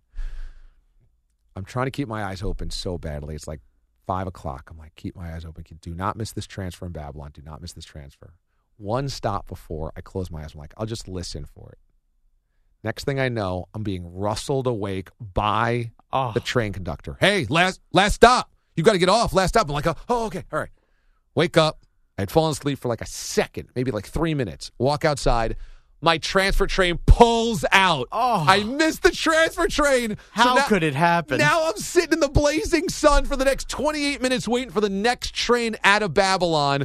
I'm trying to keep my eyes open so badly. It's like five o'clock. I'm like, keep my eyes open. Do not miss this transfer in Babylon. Do not miss this transfer. One stop before I close my eyes. I'm like, I'll just listen for it. Next thing I know, I'm being rustled awake by Oh. the train conductor. Hey, last last stop. You got to get off. Last stop. I'm like, oh, oh, okay. All right. Wake up. I had fallen asleep for like a second, maybe like three minutes. Walk outside. My transfer train pulls out. Oh. I missed the transfer train. How now, could it happen? Now I'm sitting in the blazing sun for the next twenty-eight minutes waiting for the next train out of Babylon.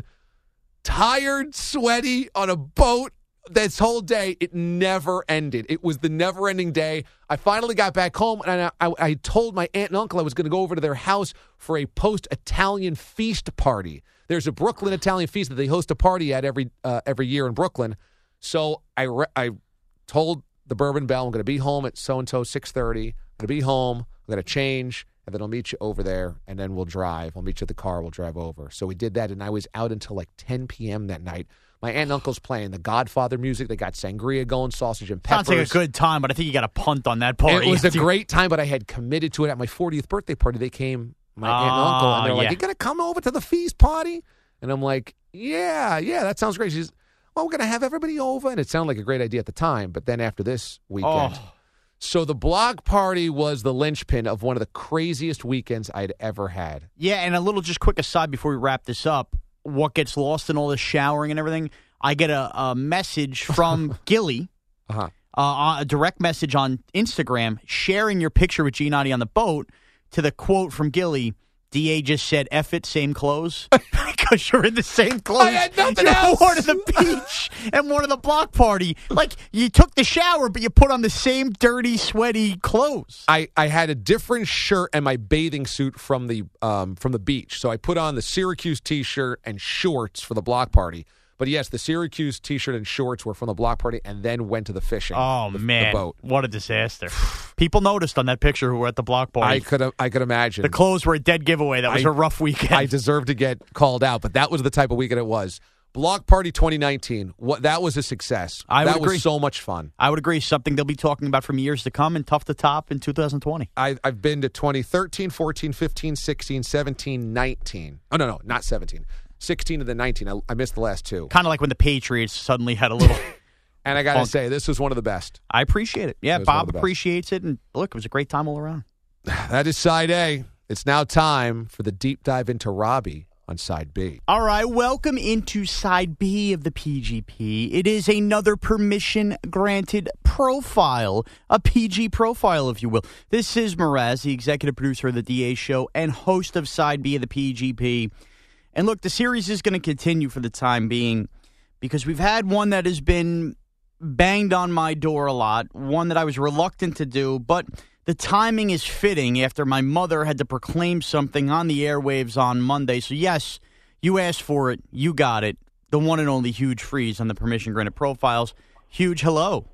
Tired, sweaty, on a boat. This whole day, it never ended. It was the never-ending day. I finally got back home, and I, I, I told my aunt and uncle I was going to go over to their house for a post-Italian feast party. There's a Brooklyn Italian feast that they host a party at every uh, every year in Brooklyn. So I re- I told the Bourbon Bell I'm going to be home at so-and-so, six thirty. I'm going to be home. I'm going to change, and then I'll meet you over there, and then we'll drive. I'll meet you at the car. We'll drive over. So we did that, and I was out until like ten p.m. that night. My aunt and uncle's playing the Godfather music. They got sangria going, sausage and peppers. Sounds like a good time, but I think you got to punt on that party. It was a great time, but I had committed to it at my fortieth birthday party. They came, my aunt and uncle, and they're Oh, like, yeah. "You gonna come over to the feast party?" And I'm like, "Yeah, yeah, that sounds great." She's, "Well, we're gonna have everybody over," and it sounded like a great idea at the time. But then after this weekend, Oh. so the block party was the linchpin of one of the craziest weekends I'd ever had. Yeah, and a little just quick aside before we wrap this up. What gets lost in all the showering and everything? I get a, a message from Gilly, Uh-huh. uh, a direct message on Instagram, sharing your picture with Giannotti on the boat to the quote from Gilly, D A just said, F it, same clothes. Because you're in the same clothes. I had nothing you else. wore to the beach and one of the block party. Like, you took the shower, but you put on the same dirty, sweaty clothes. I, I had a different shirt and my bathing suit from the um, from the beach. So I put on the Syracuse T-shirt and shorts for the block party. But yes, the Syracuse T-shirt and shorts were from the block party and then went to the fishing. Oh, the, man. The boat. What a disaster. People noticed on that picture who were at the block party. I could I could imagine. The clothes were a dead giveaway. That was I- a rough weekend. I deserve to get called out, but that was the type of weekend it was. Block Party twenty nineteen, what that was a success. I would that agree. was so much fun. I would agree. Something they'll be talking about from years to come and tough to top in two thousand twenty. I, I've been to twenty thirteen, fourteen, fifteen, sixteen, seventeen, nineteen. Oh, no, no, not seventeen. sixteen to the nineteen. I, I missed the last two. Kind of like when the Patriots suddenly had a little. And I got to Funk. say, this was one of the best. I appreciate it. Yeah, It was one of Bob the best. appreciates it. And look, it was a great time all around. That is side A. It's now time for the deep dive into Robbie on side B. All right, welcome into side B of the P G P. It is another permission granted profile, a P G profile, if you will. This is Mraz, the executive producer of the D A Show and host of side B of the P G P. And look, the series is going to continue for the time being because we've had one that has been banged on my door a lot, one that I was reluctant to do, but the timing is fitting after my mother had to proclaim something on the airwaves on Monday. So, yes, you asked for it. You got it. The one and only Huge Freeze on the Permission Granted Profiles. Huge, hello.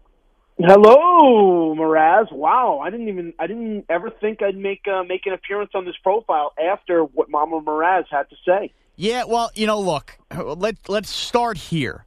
Hello, Mraz. Wow, I didn't even I didn't ever think I'd make uh, make an appearance on this profile after what Mama Mraz had to say. Yeah, well, you know, look, let, let's start here.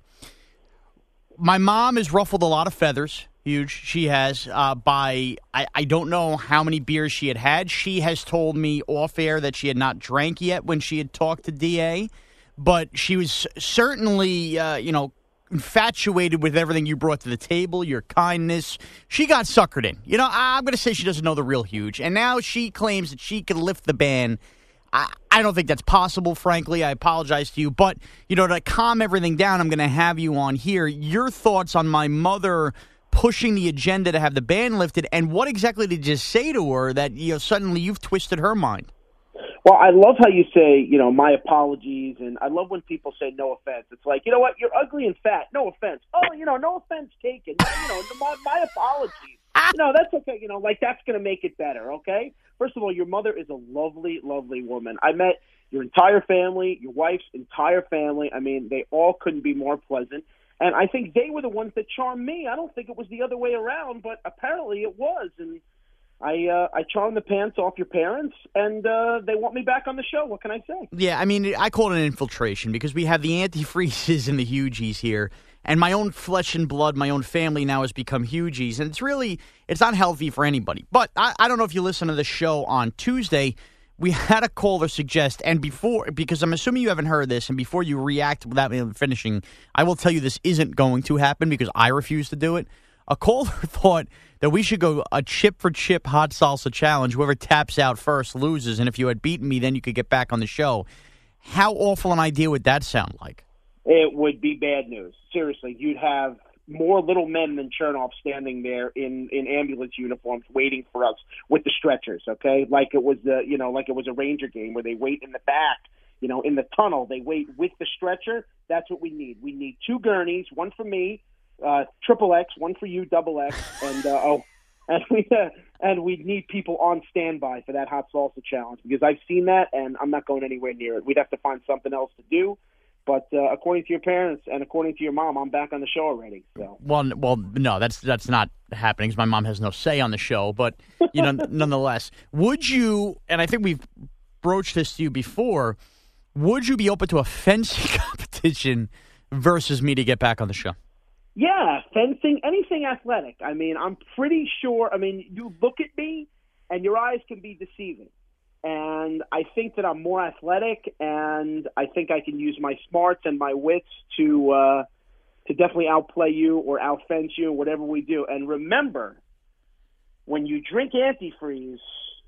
My mom has ruffled a lot of feathers. Huge. She has, uh, by, I, I don't know how many beers she had had. She has told me off air that she had not drank yet when she had talked to D A, but she was certainly, uh, you know, infatuated with everything you brought to the table, your kindness. She got suckered in. You know, I'm going to say she doesn't know the real Huge, and now she claims that she can lift the ban. I, I don't think that's possible, frankly. I apologize to you. But, you know, to calm everything down, I'm going to have you on here. Your thoughts on my mother pushing the agenda to have the ban lifted, and what exactly did you say to her that, you know, suddenly you've twisted her mind? Well, I love how you say, you know, my apologies, and I love when people say no offense. It's like, you know what, you're ugly and fat, no offense. Oh, you know, no offense taken. You know, my, my apologies. No, that's okay. You know, like that's going to make it better, okay? first of all, your mother is a lovely, lovely woman. I met your entire family, your wife's entire family. I mean, they all couldn't be more pleasant. And I think they were the ones that charmed me. I don't think it was the other way around, but apparently it was. And I uh, I charmed the pants off your parents, and uh, they want me back on the show. What can I say? Yeah, I mean, I call it an infiltration because we have the antifreezes and the Hugies here, and my own flesh and blood, my own family now has become Hugies, and it's really, it's not healthy for anybody. But I, I don't know if you listen to the show on Tuesday, we had a caller suggest, and before, because I'm assuming you haven't heard this, and before you react without me finishing, I will tell you this isn't going to happen because I refuse to do it. A caller thought that we should go a chip-for-chip hot salsa challenge. Whoever taps out first loses, and if you had beaten me, then you could get back on the show. How awful an idea would that sound like? It would be bad news. Seriously, you'd have more little men than Chernoff standing there in, in ambulance uniforms waiting for us with the stretchers, okay? Like it was the, you know, like it was a Ranger game where they wait in the back, you know, in the tunnel. They wait with the stretcher. That's what we need. We need two gurneys, one for me, Uh, triple X, one for you, double X, and uh, oh, and we uh, and we need people on standby for that hot salsa challenge because I've seen that and I'm not going anywhere near it. We'd have to find something else to do, but uh, according to your parents and according to your mom, I'm back on the show already. So well, well, no, that's that's not happening because my mom has no say on the show. But you know, nonetheless, would you? And I think we've broached this to you before. Would you be open to a fencing competition versus me to get back on the show? Yeah, fencing, anything athletic. I mean, I'm pretty sure. I mean, you look at me, and your eyes can be deceiving. And I think that I'm more athletic, and I think I can use my smarts and my wits to uh, to definitely outplay you or outfence you, whatever we do. And remember, when you drink antifreeze,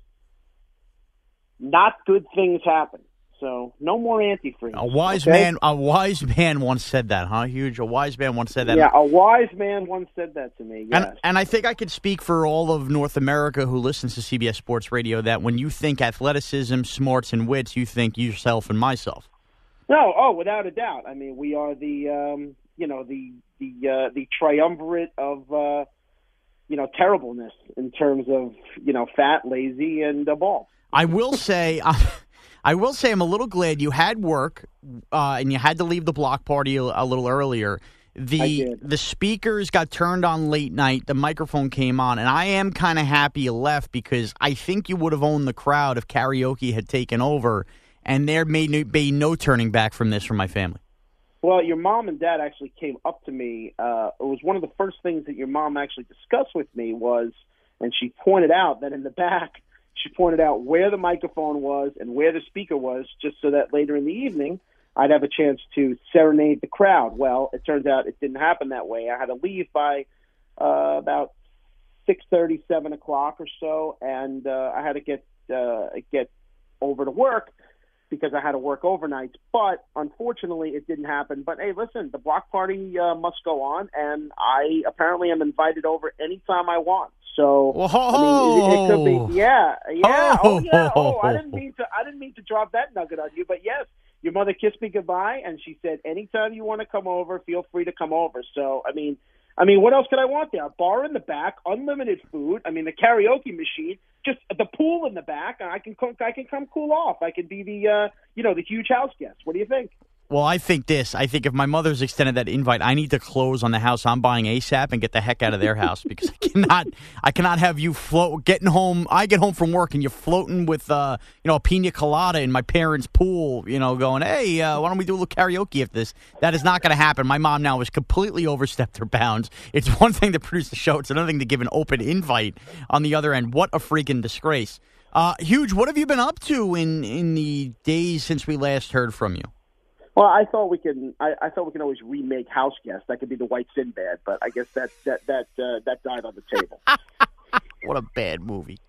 not good things happen. So no more antifreeze. A wise okay? man, a wise man once said that, huh? Huge. A wise man once said that. Yeah, a wise man once said that to me. Yes. And, and I think I could speak for all of North America who listens to C B S Sports Radio that when you think athleticism, smarts, and wits, you think yourself and myself. No, oh, without a doubt. I mean, we are the, um, you know, the the uh, the triumvirate of, uh, you know, terribleness in terms of, you know, fat, lazy, and uh, bald. I will say. Uh, I will say I'm a little glad you had work uh, and you had to leave the block party a, a little earlier. The the speakers got turned on late night. The microphone came on, and I am kind of happy you left because I think you would have owned the crowd if karaoke had taken over, and there may be no turning back from this from my family. Well, your mom and dad actually came up to me. Uh, it was one of the first things that your mom actually discussed with me was, and she pointed out that in the back, she pointed out where the microphone was and where the speaker was, just so that later in the evening I'd have a chance to serenade the crowd. Well, it turns out it didn't happen that way. I had to leave by uh, about six thirty, seven o'clock or so, and uh, I had to get uh, get over to work because I had to work overnight. But unfortunately, it didn't happen. But hey, listen, the block party uh, must go on, and I apparently am invited over anytime I want. So Whoa. I mean, it, it could be, yeah, yeah, oh yeah, oh, I didn't mean to, I didn't mean to drop that nugget on you, but yes, your mother kissed me goodbye, and she said, anytime you want to come over, feel free to come over. So, I mean, I mean, what else could I want there? A bar in the back, unlimited food. I mean, the karaoke machine, just the pool in the back, and I can, I can come cool off. I can be the, uh, you know, the huge house guest. What do you think? Well, I think this. I think if my mother's extended that invite, I need to close on the house I'm buying ASAP and get the heck out of their house because I cannot. I cannot have you float getting home. I get home from work and you're floating with, uh, you know, a pina colada in my parents' pool. You know, going, hey, uh, why don't we do a little karaoke if this? That is not going to happen. My mom now has completely overstepped her bounds. It's one thing to produce the show. It's another thing to give an open invite on the other end. What a freaking disgrace! Uh, Huge. What have you been up to in in the days since we last heard from you? Well, I thought we can. I, I thought we can always remake House Guest. That could be the White Sinbad, but I guess that that that uh, that died on the table. What a bad movie.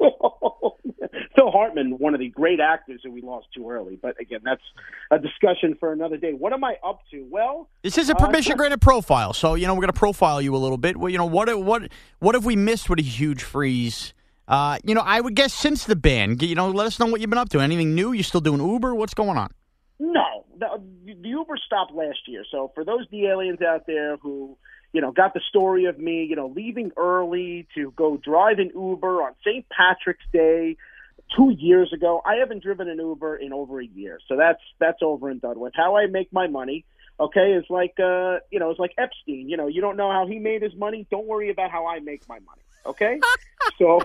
Phil Hartman, one of the great actors who we lost too early. But again, that's a discussion for another day. What am I up to? Well, this is a permission uh, granted profile, so you know we're going to profile you a little bit. Well, you know what what what have we missed with a huge freeze? Uh, you know, I would guess since the ban. You know, let us know what you've been up to. Anything new? You still doing Uber? What's going on? No, the, the Uber stopped last year. So for those D-aliens out there who, you know, got the story of me, you know, leaving early to go drive an Uber on Saint Patrick's Day two years ago. I haven't driven an Uber in over a year, so that's that's over and done with. How I make my money, okay, is like uh, you know, it's like Epstein. You know, you don't know how he made his money. Don't worry about how I make my money. Okay, so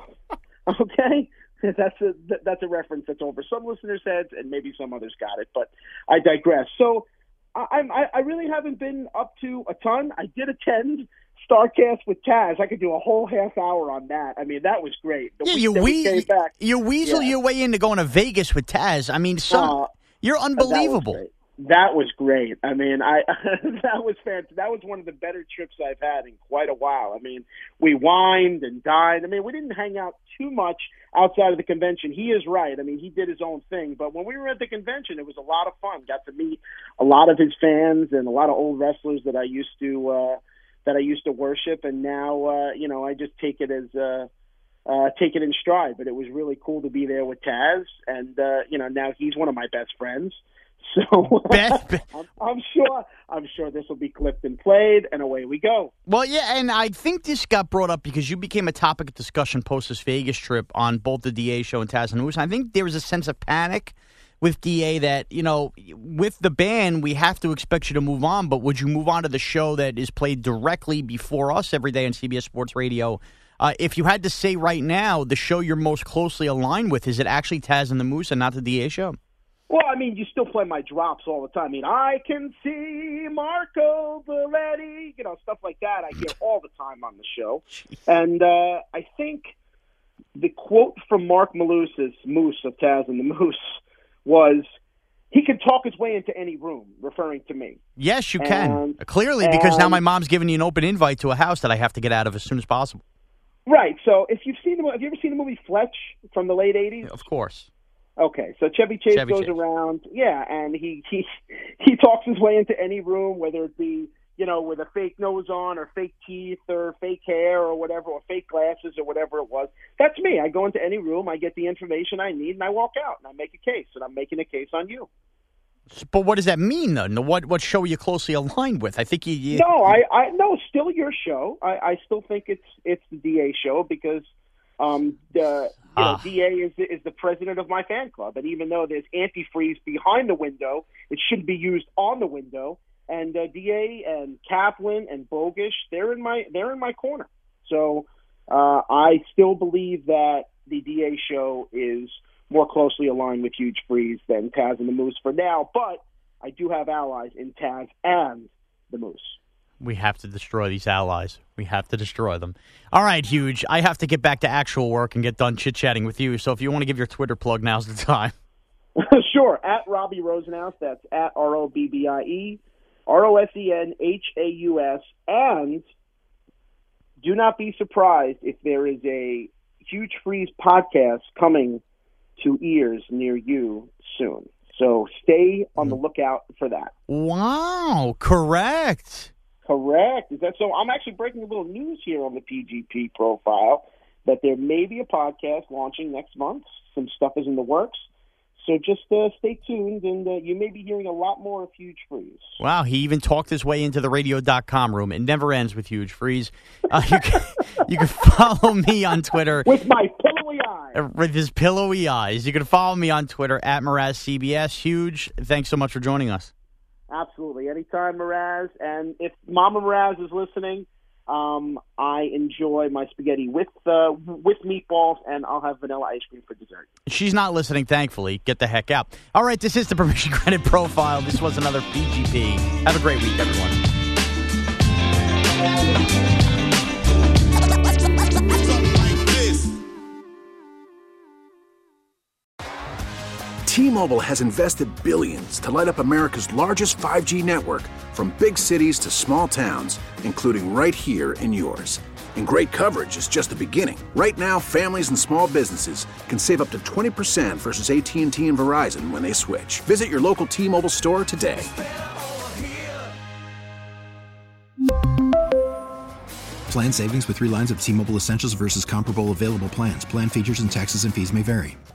okay, that's a that's a reference that's over some listeners' heads, and maybe some others got it, but I digress. So I, I'm I, I really haven't been up to a ton. I did attend StarCast with Taz. I could do a whole half hour on that. I mean, that was great. The yeah, week you, that we we came back, you weasel yeah. your way into going to Vegas with Taz. I mean, some, Uh, you're unbelievable. That was, that was great. I mean, I that was fantastic. That was one of the better trips I've had in quite a while. I mean, we wined and dined. I mean, we didn't hang out too much outside of the convention. He is right. I mean, he did his own thing. But when we were at the convention, it was a lot of fun. Got to meet a lot of his fans and a lot of old wrestlers that I used to uh, that I used to worship. And now, uh, you know, I just take it as uh, uh, take it in stride. But it was really cool to be there with Taz, and uh, you know, now he's one of my best friends. So I'm, I'm sure I'm sure this will be clipped and played, and away we go. Well, yeah, and I think this got brought up because you became a topic of discussion post this Vegas trip on both the D A show and Taz and Moose. I think there was a sense of panic with D A that, you know, with the band, we have to expect you to move on, but would you move on to the show that is played directly before us every day on C B S Sports Radio? Uh, if you had to say right now, the show you're most closely aligned with, is it actually Taz and the Moose and not the D A show? Well, I mean, you still play my drops all the time. I mean, I can see Marco Belletti, you know, stuff like that I hear all the time on the show. And uh, I think the quote from Mark Malusis, Moose of Taz and the Moose, was he could talk his way into any room, referring to me. Yes, you and, can. Clearly, because now and, my mom's giving you an open invite to a house that I have to get out of as soon as possible. Right. So if you've seen the, have you ever seen the movie Fletch from the late eighties? Of course. Okay, so Chevy Chase Chevy goes Chase. around, yeah, and he, he he talks his way into any room, whether it be, you know, with a fake nose on or fake teeth or fake hair or whatever, or fake glasses or whatever it was. That's me. I go into any room, I get the information I need, and I walk out, and I make a case, and I'm making a case on you. But what does that mean, though? What what show are you closely aligned with? I think you... you no, I, I no, still your show. I, I still think it's it's the D A show because... Um, the you know, ah. D A is is the president of my fan club, and even though there's antifreeze behind the window, it should be used on the window. And uh, D A and Kaplan and Bogish, they're in my they're in my corner. So uh, I still believe that the D A show is more closely aligned with Huge Freeze than Taz and the Moose for now. But I do have allies in Taz and the Moose. We have to destroy these allies. We have to destroy them. All right, Huge. I have to get back to actual work and get done chit-chatting with you. So if you want to give your Twitter plug, now's the time. Sure. At Robbie Rosenhaus. That's at R O B B I E, R O S E N H A U S. And do not be surprised if there is a Huge Freeze podcast coming to ears near you soon. So stay on the lookout for that. Wow. Correct. Correct. Is that so? I'm actually breaking a little news here on the P G P profile that there may be a podcast launching next month. Some stuff is in the works. So just uh, stay tuned, and uh, you may be hearing a lot more of Huge Freeze. Wow, he even talked his way into the radio dot com room. It never ends with Huge Freeze. Uh, you, can, you can follow me on Twitter. With my pillowy eyes. With his pillowy eyes. You can follow me on Twitter, at Mraz C B S. Huge, thanks so much for joining us. Absolutely. Anytime, Mraz. And if Mama Mraz is listening, um, I enjoy my spaghetti with uh, with meatballs, and I'll have vanilla ice cream for dessert. She's not listening, thankfully. Get the heck out. All right, this is the Permission Granted Profile. This was another P G P. Have a great week, everyone. T-Mobile has invested billions to light up America's largest five G network, from big cities to small towns, including right here in yours. And great coverage is just the beginning. Right now, families and small businesses can save up to twenty percent versus A T and T and Verizon when they switch. Visit your local T-Mobile store today. Plan savings with three lines of T-Mobile Essentials versus comparable available plans. Plan features and taxes and fees may vary.